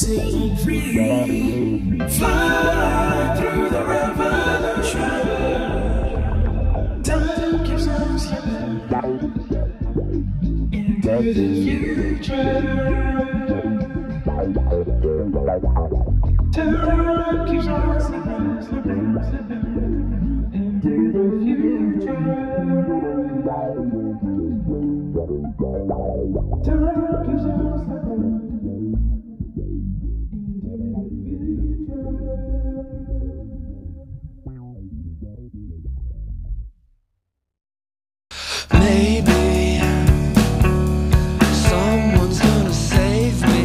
set free. Fly through the revolution. Time keeps on slipping into the future. Time keeps on slipping into the future. Time keeps on slipping into the future. Maybe someone's gonna save me.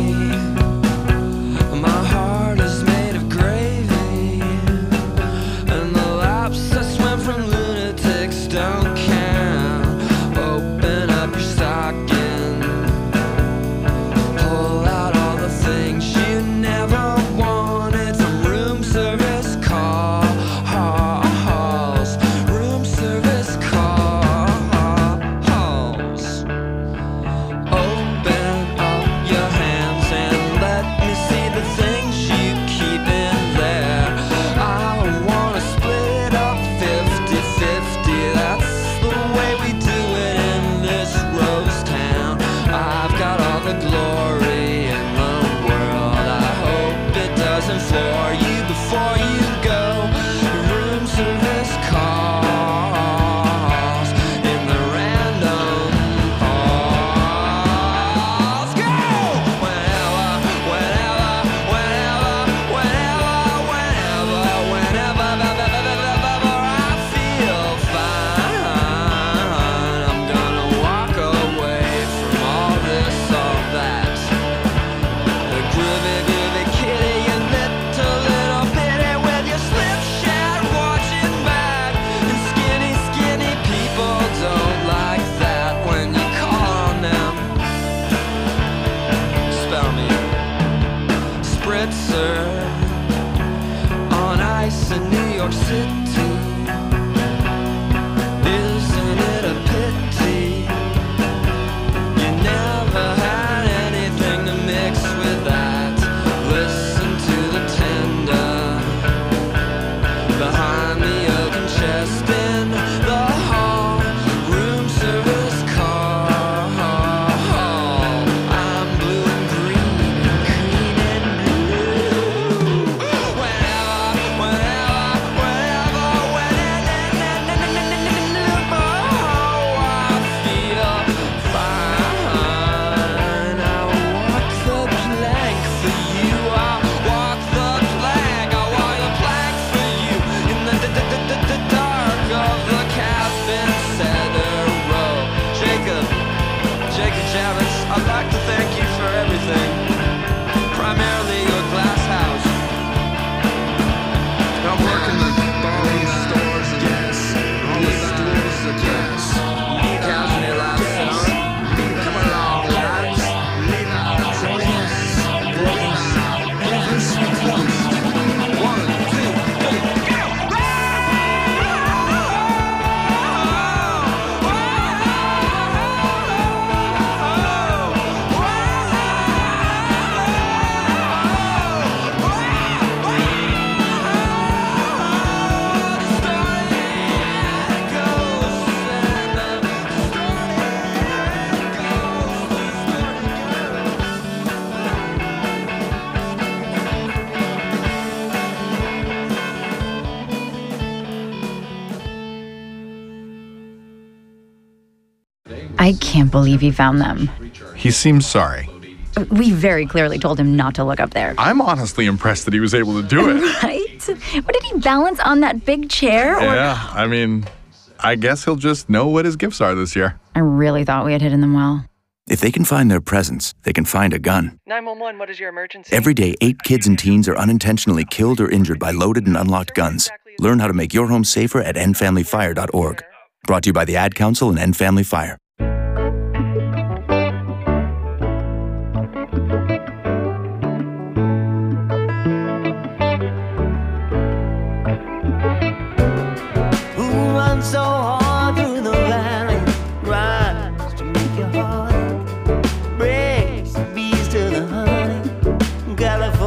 My heart is made of gravy, and the laps I swim from lunatics don't count. Open up your stocking, pull out all the things you never wanted from room service calls. Room service calls. Open up your hands and let me see the things you keep in there. I wanna split up 50-50. That's the way we do it in this rose town. I've got all the glory in the world. I hope it doesn't floor you before you go. Room service calls in the random pause. Go! Whenever I feel fine, I'm gonna walk away from all this, all that. The groovy kitty, you little bitty with your slipshod watching back. And skinny people don't like that when you call on them. Spell me Spritzer on ice in New York City. Isn't it a pity you never had anything to mix with that? Listen to the tender behind the oaken chest in the hall. Room service call. I'm blue and green and blue. Whenever I can't believe he found them. He seems sorry. We very clearly told him not to look up there. I'm honestly impressed that he was able to do it. Right? What, did he balance on that big chair? Yeah, I mean, I guess he'll just know what his gifts are this year. I really thought we had hidden them well. If they can find their presents, they can find a gun. 911, what is your emergency? Every day, 8 kids and teens are unintentionally killed or injured by loaded and unlocked guns. Learn how to make your home safer at endfamilyfire.org. Brought to you by the Ad Council and End Family Fire. So hard through the valley, rise to make your heart breaks the bees to the honey. California.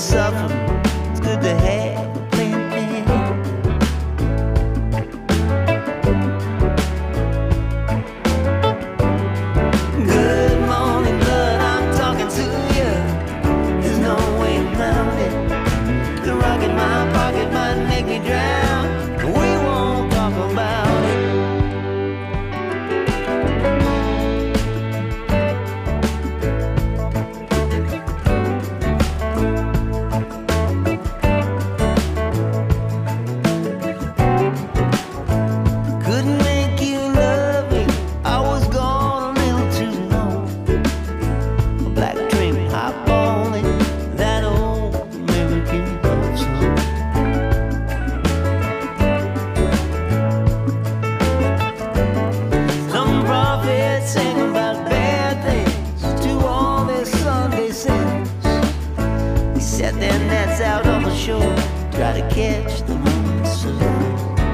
suffering, it's good to have a plan B. Good morning, blood, I'm talking to you. There's no way around it. The rock in my pocket might make me drown. We won't talk about it. Couldn't make you love me. I was gone a little too long. A black train hop on it, that old American love song. Some prophets sang about bad things to all their Sunday sins. They set their nets out on the shore, try to catch the morning sun.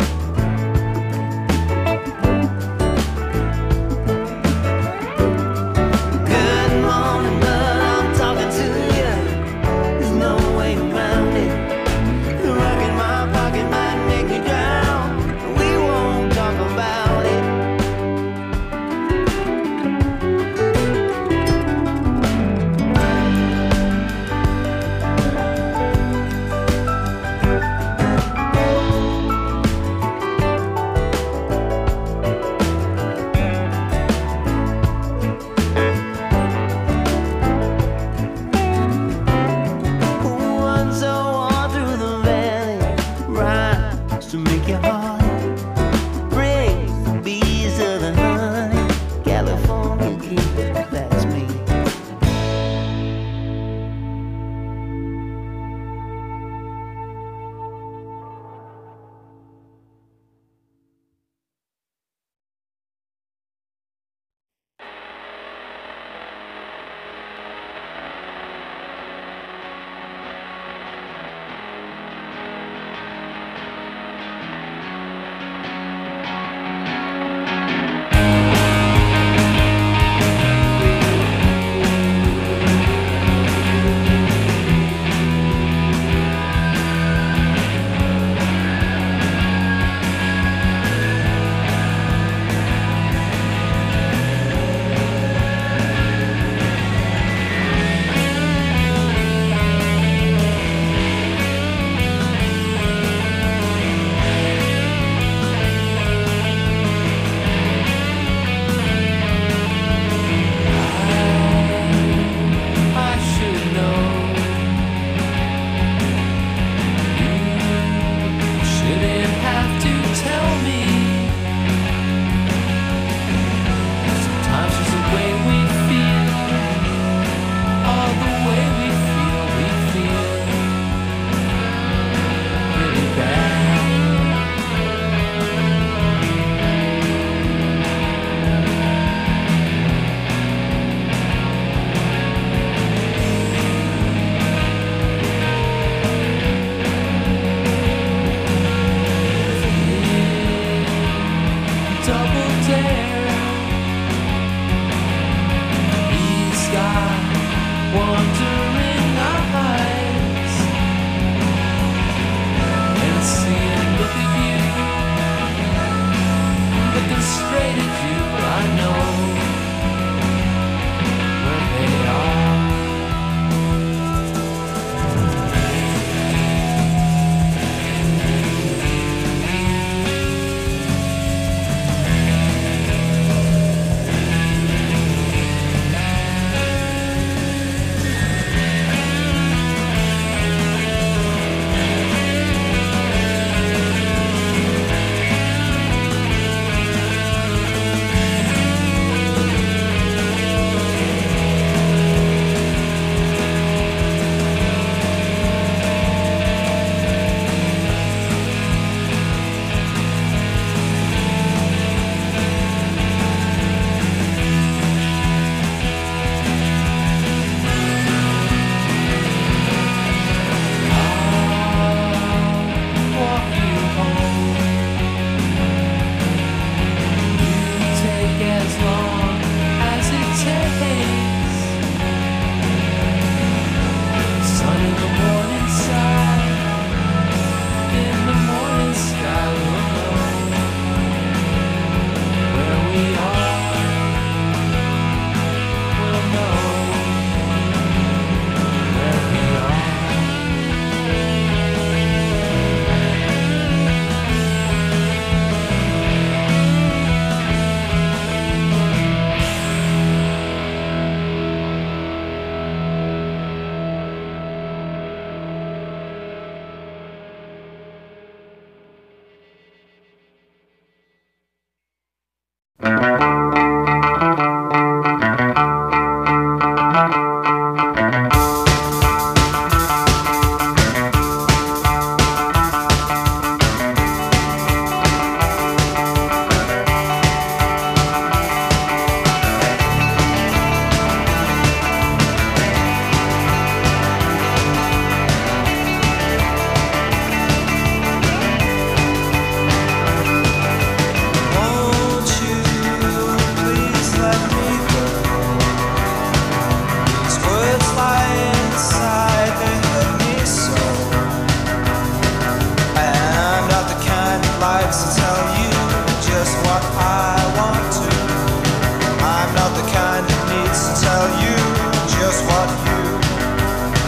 Good morning, blood, I'm talking to you. There's no way around it. The rock in my pocket might make me drown. We won't talk about it.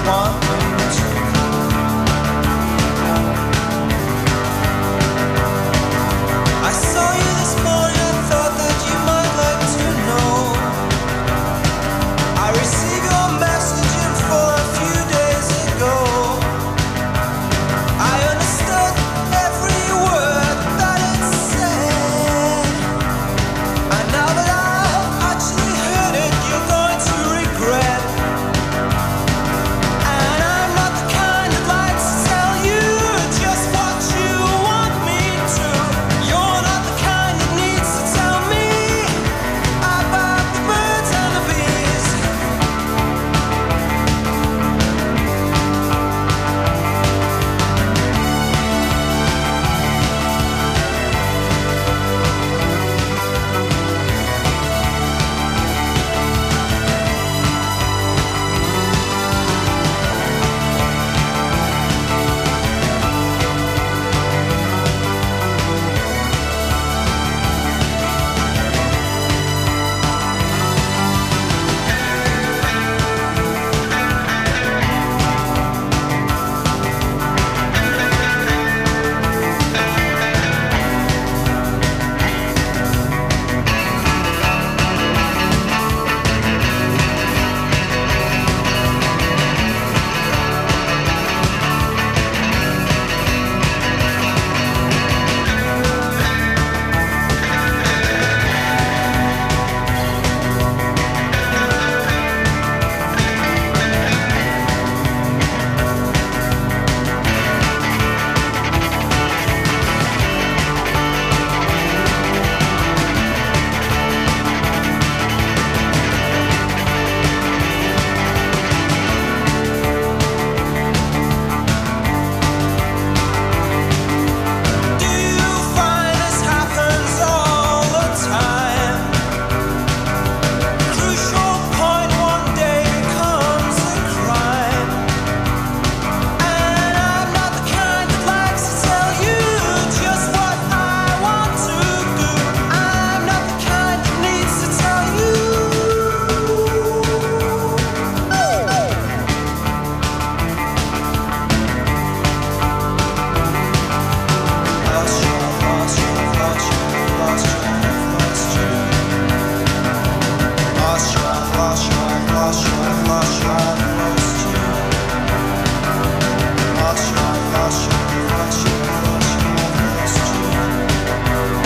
want me to. I saw you this morning and thought that you might like to know. I received your message in full a few days ago. I understood every word that it said. And now that I've actually heard it, you're going to regret. And I'm not the kind that likes to tell you just what you want me to. You're not the kind that needs to tell me about the birds and the bees. Do you find this happens all the time? Crucial point one day becomes a crime. And I'm not the kind that likes to tell you just what I want to do. I'm not the kind that needs to tell you. Lost you, lost you, lost you, lost you, lost you. Lost you, lost you, lost you, lost you, lost you. Lost you, lost you, lost you, lost you, lost you.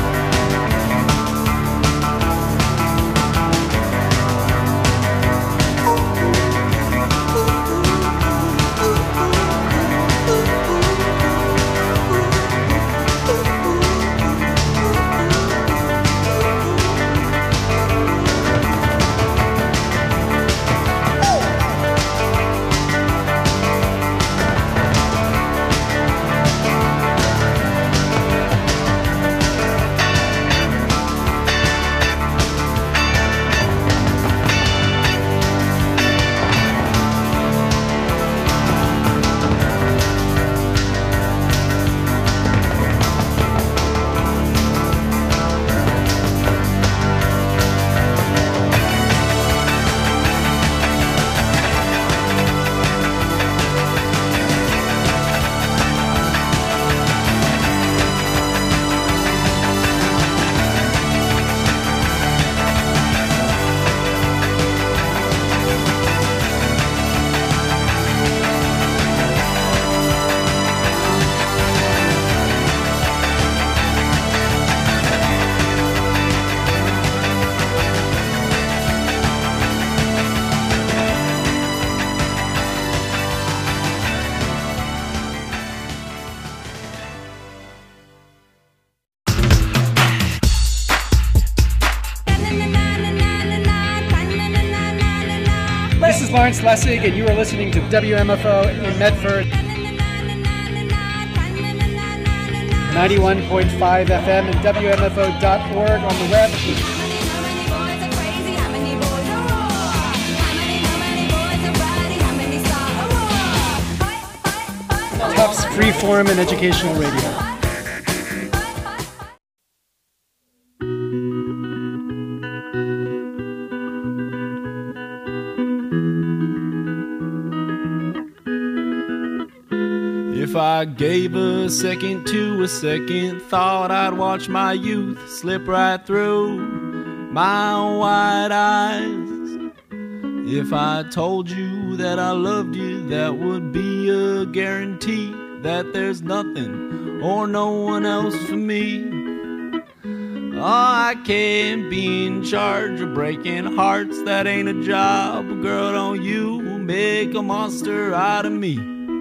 This is Lawrence Lessig, and you are listening to WMFO in Medford, 91.5 FM and WMFO.org on the web. Tufts Freeform and Educational Radio. If I gave a second to a second thought, I'd watch my youth slip right through my wide eyes. If I told you that I loved you, that would be a guarantee that there's nothing or no one else for me. Oh, I can't be in charge of breaking hearts, that ain't a job. Girl, don't you make a monster out of me.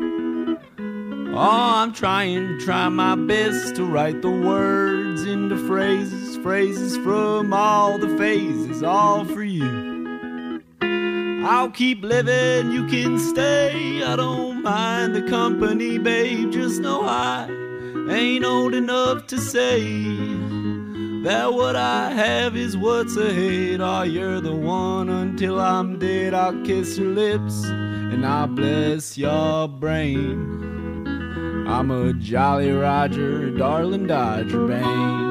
Oh, I'm trying my best to write the words into phrases, phrases from all the phases, all for you. I'll keep living, you can stay, I don't mind the company, babe. Just know I ain't old enough to say that what I have is what's ahead. Oh, you're the one until I'm dead. I'll kiss your lips and I'll bless your brain. I'm a Jolly Roger, darling Dodger Bane.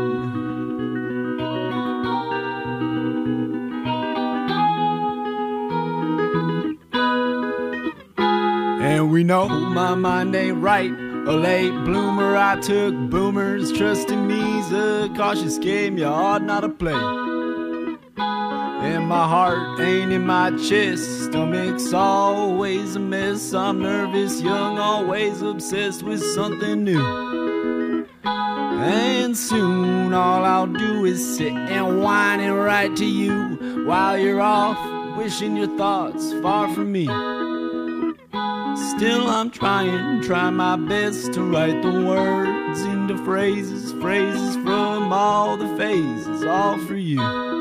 And we know my mind ain't right, a late bloomer. I took boomers, trusting me's a cautious game you ought not to play. And my heart ain't in my chest, stomach's always a mess. I'm nervous, young, always obsessed with something new. And soon all I'll do is sit and whine and write to you while you're off, wishing your thoughts far from me. Still I'm trying my best to write the words into phrases, phrases from all the phases, all for you.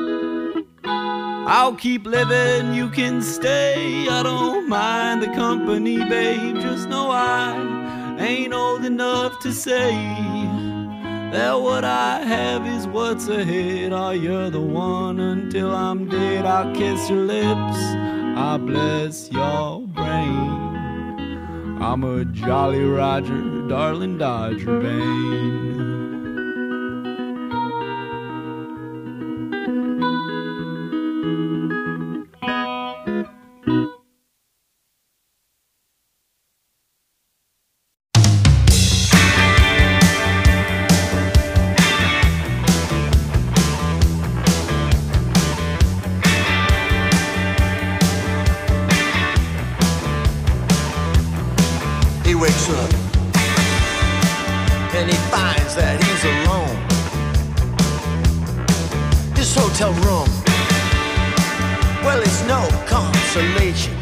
I'll keep living, you can stay, I don't mind the company, babe. Just know I ain't old enough to say that what I have is what's ahead. Oh, you're the one until I'm dead. I'll kiss your lips, I'll bless your brain. I'm a Jolly Roger, darling Dodger Bane. He wakes up and he finds that he's alone. His hotel room, well, it's no consolation.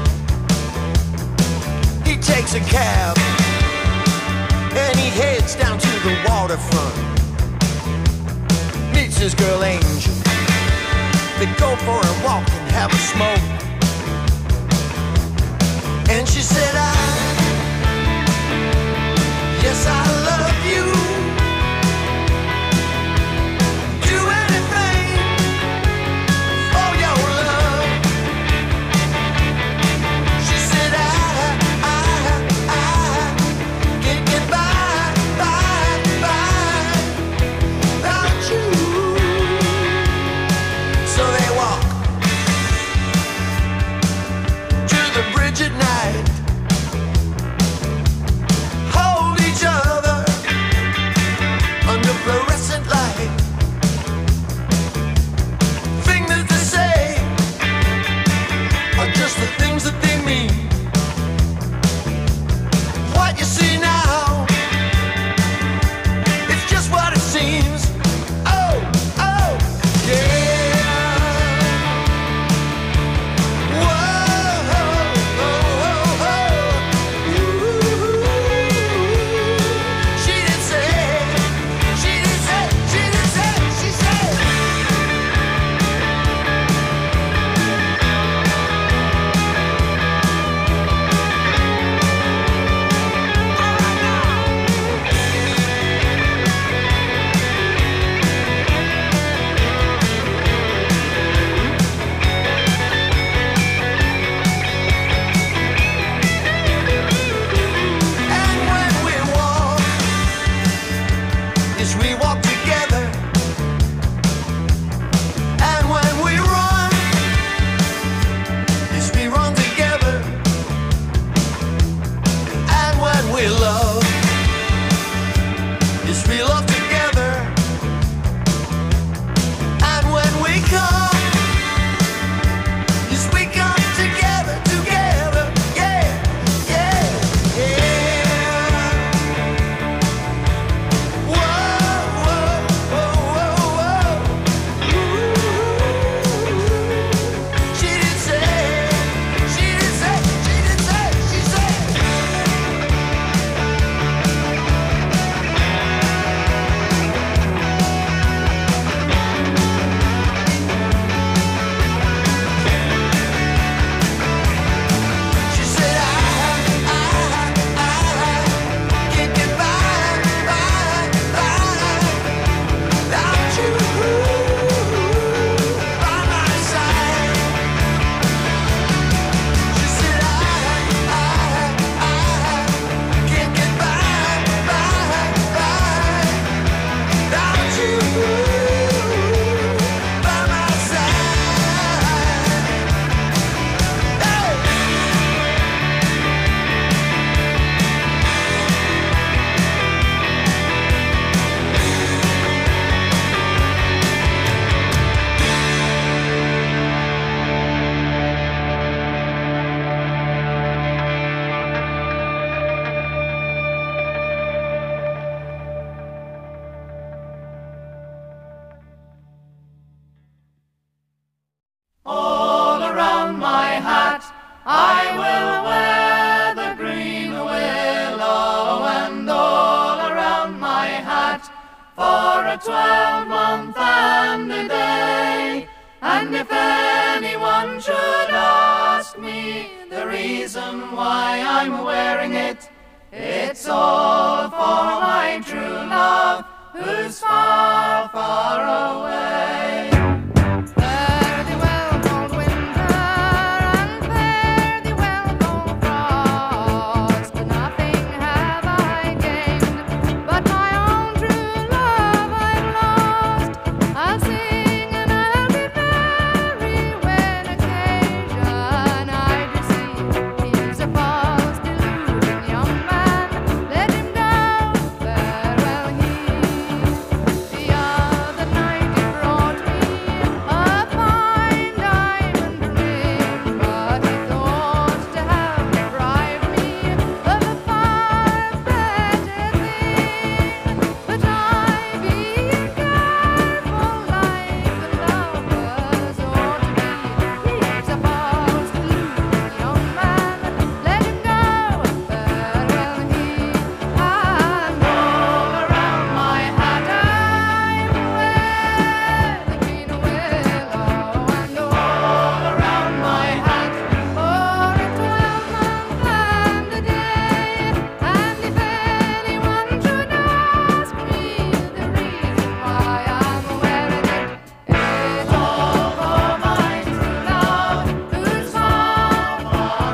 He takes a cab and he heads down to the waterfront. Meets his girl Angel. They go for a walk and have a smoke. And she said, yes, I love you. Do anything for your love. She said, I can't get by without you. So they walk to the bridge at night. 12-month and a day. And if anyone should ask me the reason why I'm wearing it, it's all for my true love who's far, far away. Fare thee well, cold winter, and fare thee well, cold frost. Nothing have I gained, but my own true love I've lost. I'll sing and I'll be merry when occasion I do see. He's a false deluding young man, let him go, farewell he. The other night he brought me a fine diamond ring, but he thought to have deprived me of a far better thing. But I, being careful like the lovers ought to be, he's a false deluding young man, let him go, farewell he. And all around my hat I wear the green willow, and all around my hat for a 12-month and a day. And if anyone should ask me the reason why I'm wearing it, it's all for my true love who's far, far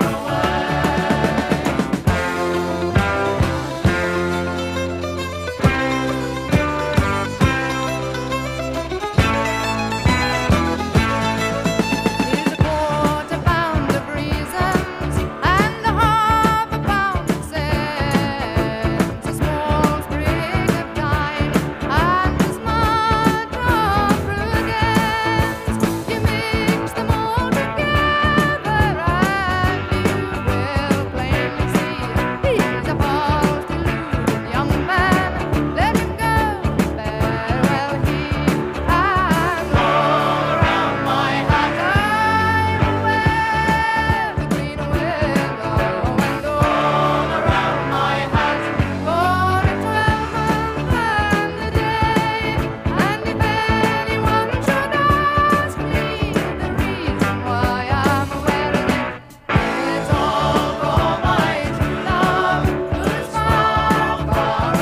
Here's a quarter pound of reasons and a half a pound of sense, a small sprig of thyme and a smudge of prudence. You mix them all together and you will plainly see he's a false deluding young man. Let him go, farewell he. And all around my hat I wear the green willow, and all around my hat for a 12-month and a day. And if anyone should ask me the reason why I'm wearing it, it's all for my true love who's far, far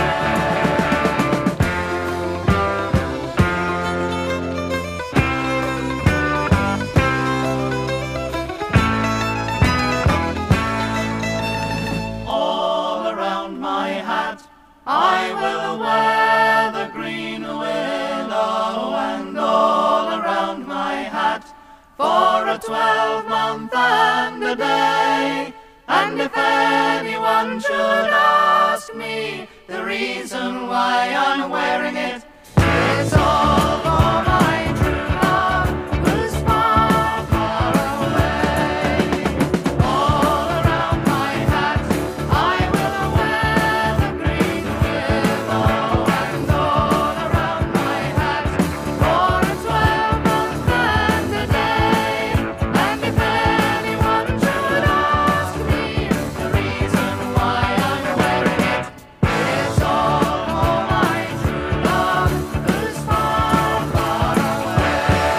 All around my hat I will wear the green willow, and all around my hat for a 12-month and a day. And if anyone should ask me the reason why I'm wearing it, it's all for my true love who's far, far away. All around my hat I will wear the green willow, and all around my hat for a 12-month and a day. And if anyone should ask me the reason why I'm wearing it, it's all for my true love who's far, far away.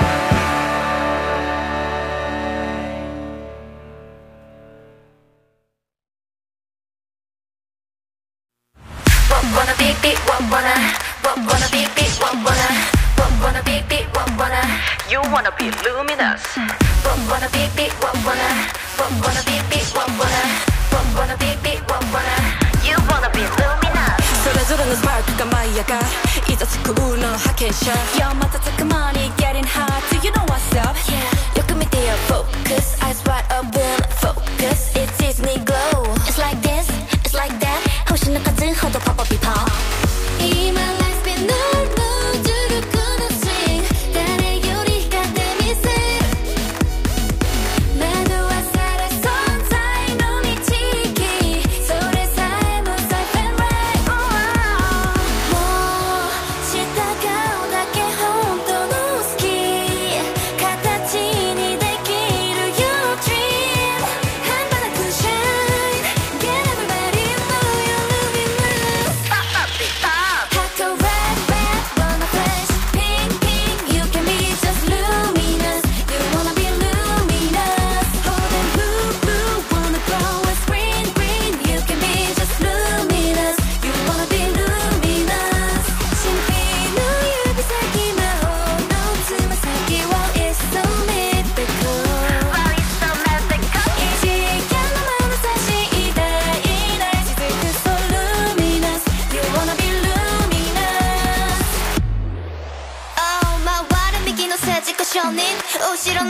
Wanna beep beep, wanna beep beep, wanna beep beep, you wanna be luminous. Wanna beep beep, wanna beep beep, wanna beep beep, you wanna be luminous. それぞれのスパークが舞い上がるいざつくの派遣者 Yo, 瞬く間に getting hot Do you know what's up? Yeah. よく見てよ Focus Eyes wide open Focus It's Disney glow It's like this It's like that 星の数ほどポポピポ今 Life spin no no 重力のスイング誰より光ってみせる惑わされ存在の導きそれさえも Safe and right もう従うだけ本当の好き形にできる Your dream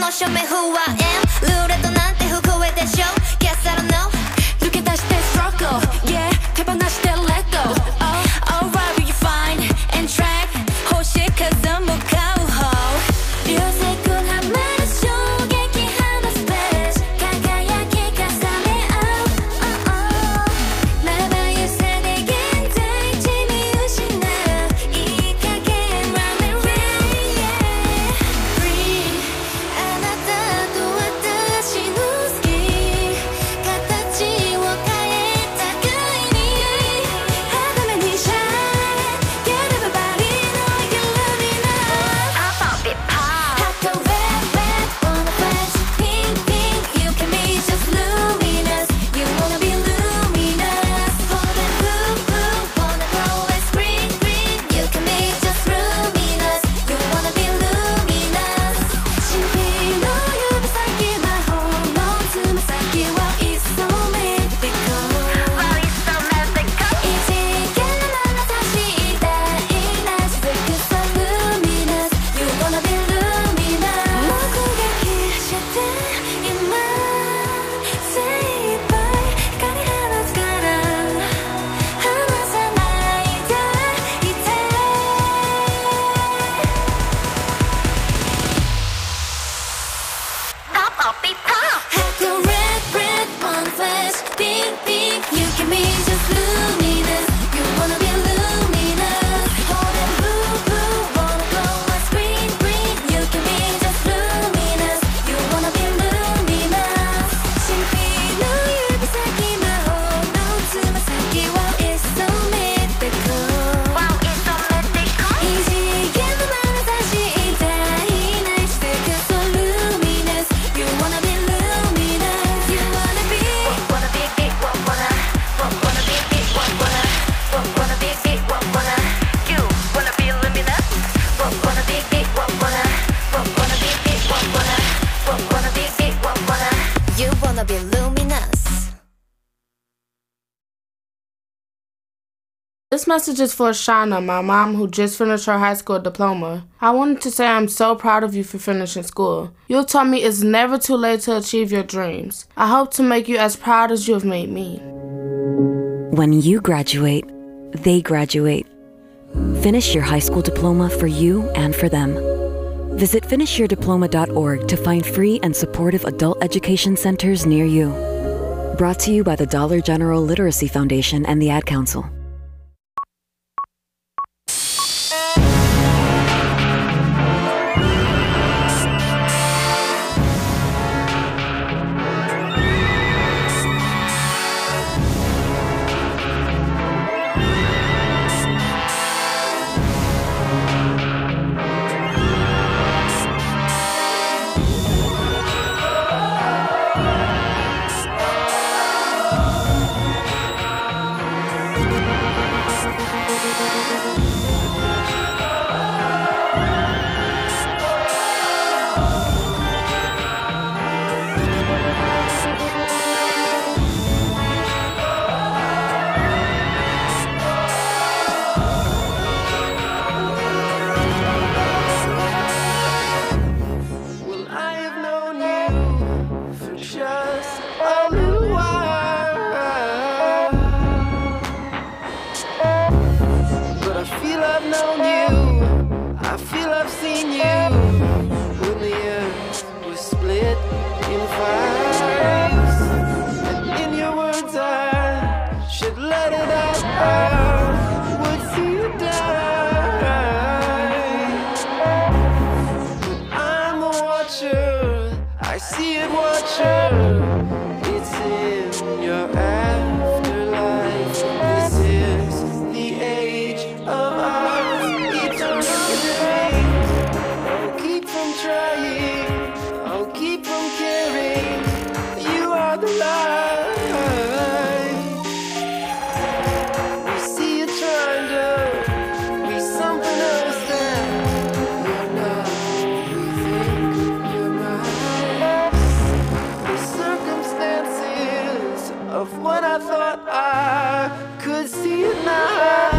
の証明 Who I am ルーレットなんて不公平でしょ Guess I don't know 抜け出して struggle Yeah 手放して let go Oh alright will you find and track 欲しい風も買う方流星君はまる衝撃放つページ輝き重ね合うまばゆさで現在地見失ういい加減 Run and rain yeah Free あなたと私の好き形を変えたくいに肌目に shine Get everybody know you love me now Pop up it pop Hot to red red wanna flash Pink pink you can be just luminous You wanna be luminous Hold and blue blue wanna grow as green green You can be just luminous You wanna be luminous 神秘の指先魔法のつま先は It's so mythical Wow it's so mythical 異次元の眼差し大な雫さ luminous You wanna be luminous 目撃して今精一杯光放つから離さないでいてPop up it pop Head to red red one flash Pink pink you can be just luminous You wanna be luminous Hold and blue blue wanna glow as green green You can be just luminous You wanna be luminous 神秘の指先魔法のつま先は It's so mythical Wow it's so mythical 異次元の眼差し大な雫 So luminous You wanna be luminous You wanna be wanna be big wanna be big wanna be big wanna You wanna be luminous wanna be big wanna be big wanna be big wanna You wanna be luminous This message is for Shauna, my mom who just finished her high school diploma. I wanted to say I'm so proud of you for finishing school. You taught me it's never too late to achieve your dreams. I hope to make you as proud as you have made me. When you graduate, they graduate. Finish your high school diploma for you and for them. Visit finishyourdiploma.org to find free and supportive adult education centers near you. Brought to you by the Dollar General Literacy Foundation and the Ad Council. Well, I have known you for just a little while, but I feel I've known you, I feel I've seen you when the earth was split in fives, and in your words I should let it out, would see you die. I'm the watcher, I see it, watcher. It's in your afterlife. This is the age of our eternity. I'll keep from trying, I'll keep from caring. You are the light. We see you trying to be something else than you're not. We think you're nice. The circumstances of what I thought I could see it now.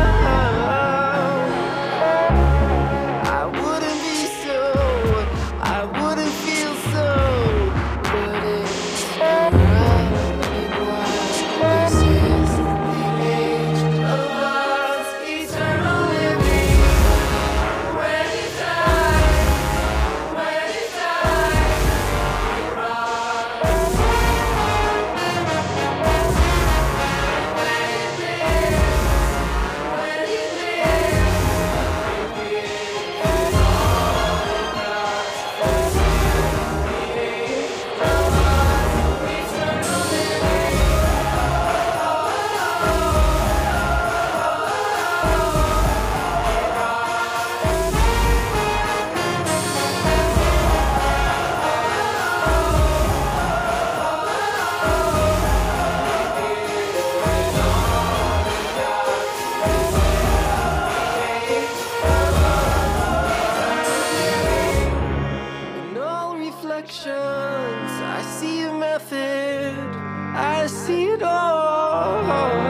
I wouldn't be so, I wouldn't feel so see it all.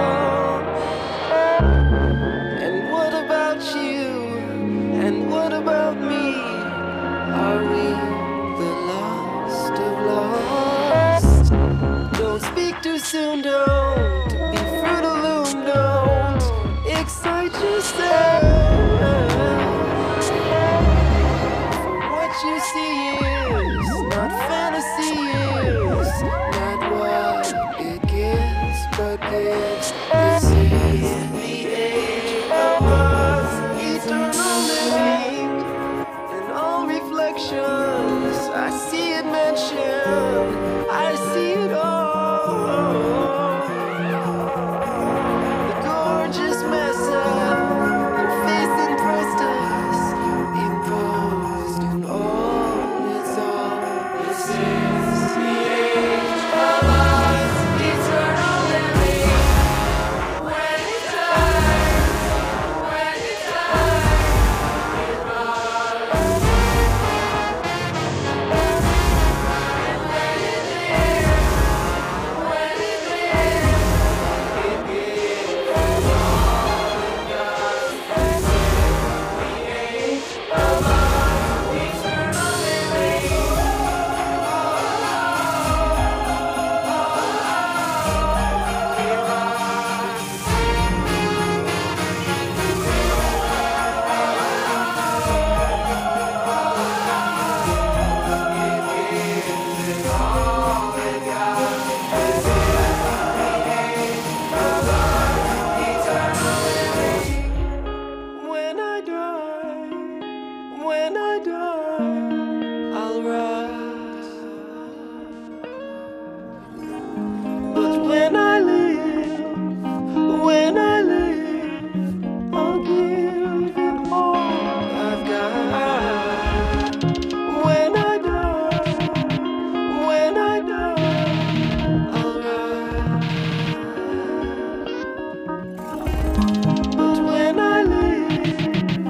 And what about you? And what about me? Are we the lost of lost? Don't speak too soon, don't be Fruit of Loom, don't excite yourself. For what you see is not fantasy, is not what it gives, but gives. This is the age of us, eternal living. In all reflections, I see it mentioned, I see it all. The gorgeous mess up, your face impressed us, imposed in all its all. This is the age of us, eternal living. When it dies, when it dies, it rises. And when it lives, when it lives, it gives all it does. This is the age of us, eternal living. When I die, I'll rise. But when I live, I'll give it all I've got. When I die, I'll rise. But when I live,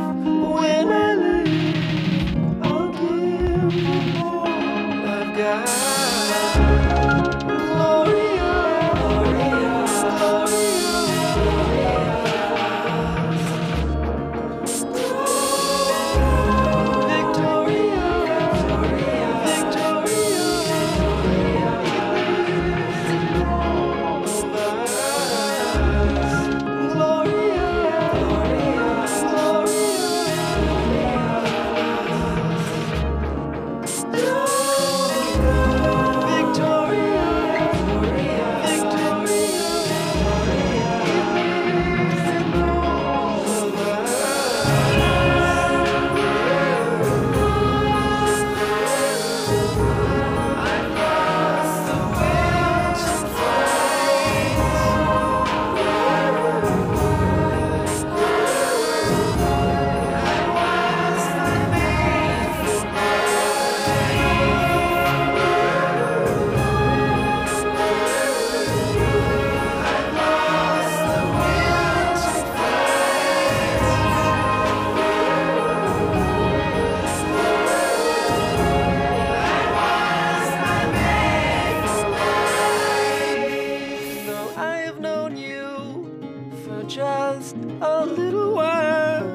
I'll give it all I've got. Gloria, Gloria, Victoria, Though I have known you for just a little while,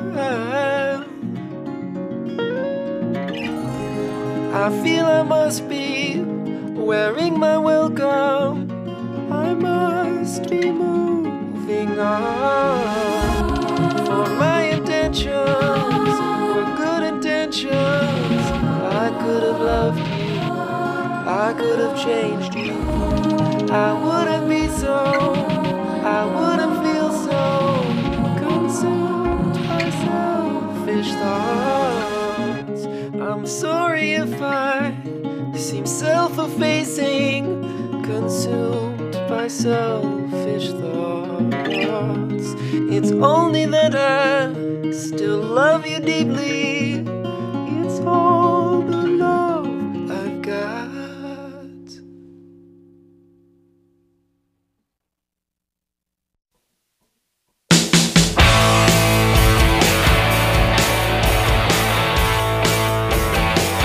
I feel I must be wearing my welcome. I must be moving on. For my intentions were good intentions. I could have loved you, I could have changed you. I wouldn't be so, I wouldn't feel so consumed by selfish thoughts. I'm sorry if I seem self-effacing, consumed by selfish thoughts. It's only that I still love you deeply. It's all the love I've got.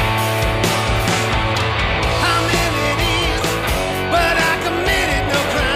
But I committed no crime.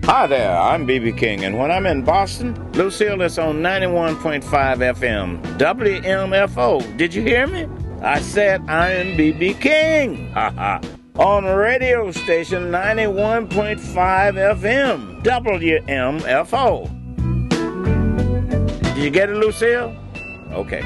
Hi there, I'm B.B. King, and when I'm in Boston, Lucille is on 91.5 FM, WMFO. Did you hear me? I said I am B.B. King. Ha ha. On radio station 91.5 FM, WMFO. Did you get it, Lucille? Okay.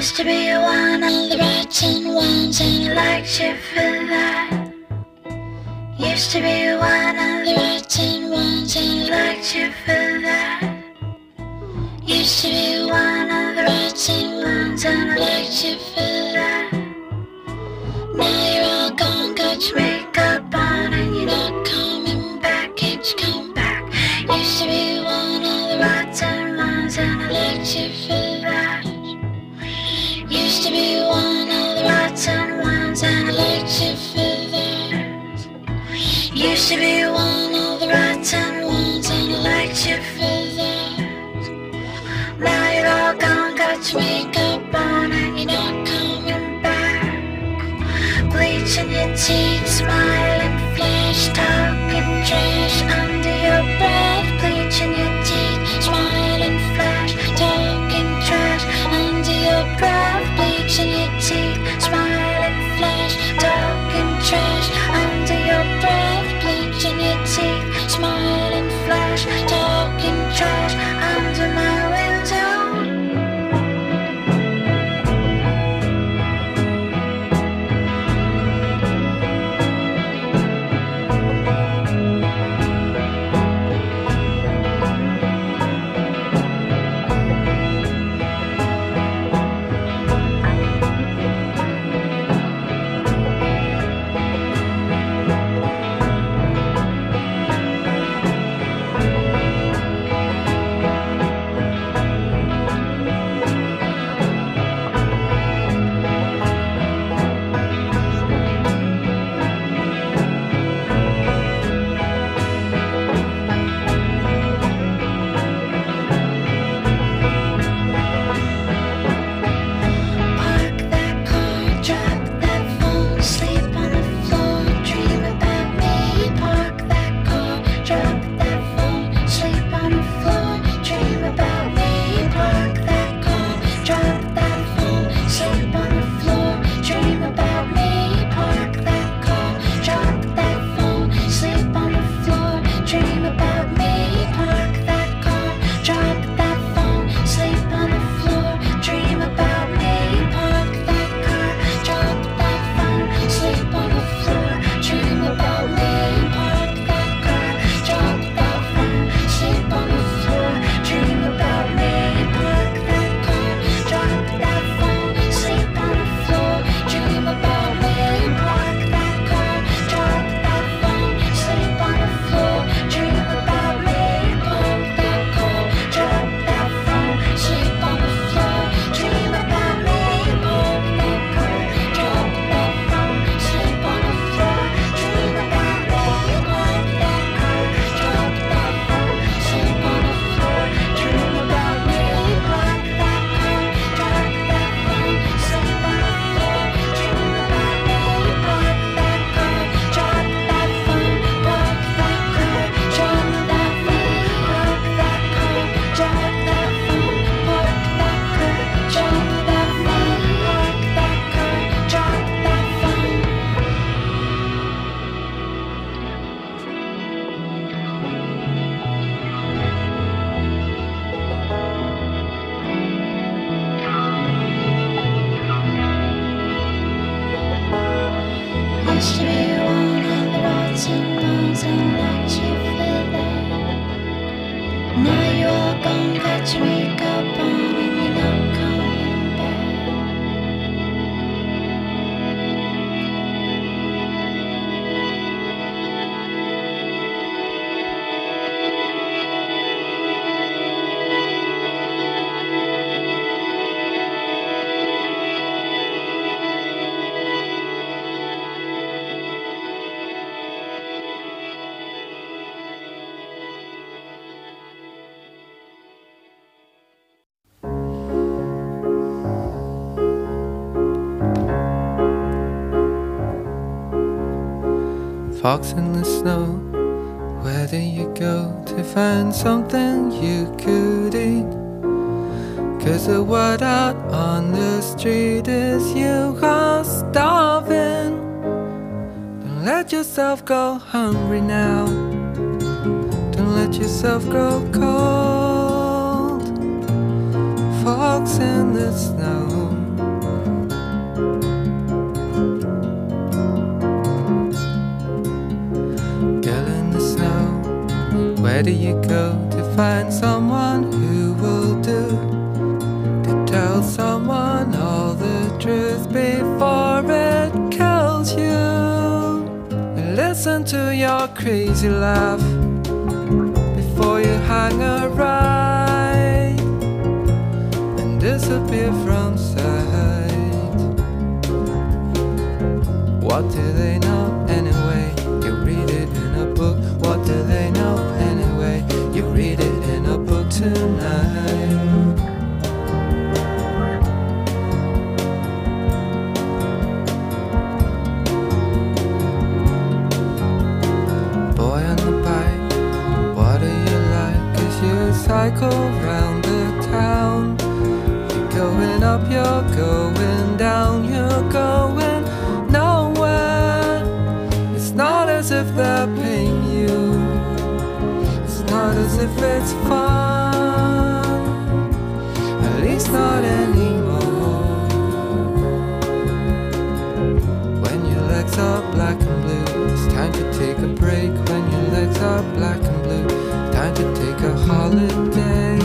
Used to be one of the rotten ones, and I liked you for that. Used to be one of the rotten ones, and I liked you for that. Used to be one of the rotten ones, and I liked you for that. Now you're all gone, got your makeup on, and you're not coming back. Can't you come back? Used to be one of the rotten ones, and I liked you for that. Used to be one of the rotten ones, and I liked you for that. Used to be one of the rotten ones, and I liked you for that. Now you're all gone, got your makeup on, and you're not coming back. Bleaching your teeth, smiling, flash, talking trash under your breath. Bleaching your teeth, smiling, flash, talking trash under your breath. Bleaching your teeth, smiling, flash, talking trash under your breath. Bleaching your teeth, smiling, flash, talking trash under my window. Used to be one of the rotten ones, and I liked you for that. Now you're all gone, got your makeup on, and you're not coming back. Fox in the snow, where do you go to find something you could eat? 'Cause the word out on the street is you are starving. Don't let yourself go hungry now. Don't let yourself grow cold. Fox in the snow. Where do you go to find someone who will do? To tell someone all the truth before it kills you. And listen to your crazy laugh before you hang a right and disappear from sight. What do they know anyway? You read it in a book. What do they know anyway? You read it in a book tonight. Boy on the bike, what do you like as you cycle round the town? You're going up, you're going down, you're going nowhere. It's not as if they're paying you, it's not as if it's fun, at least not anymore. When your legs are black and blue, it's time to take a break. When your legs are black and blue, it's time to take a holiday.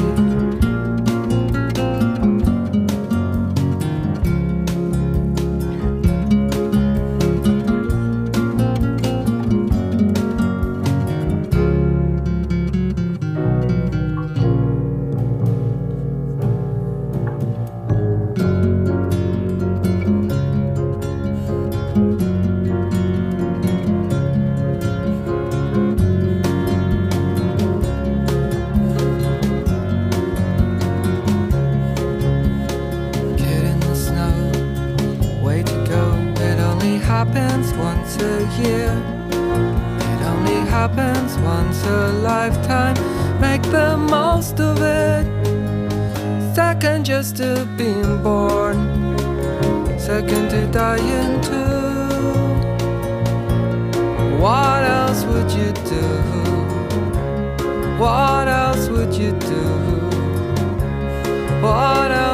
Happens once a year. It only happens once a lifetime. Make the most of it. Second just to being born, second to dying too. What else would you do? What else would you do? What else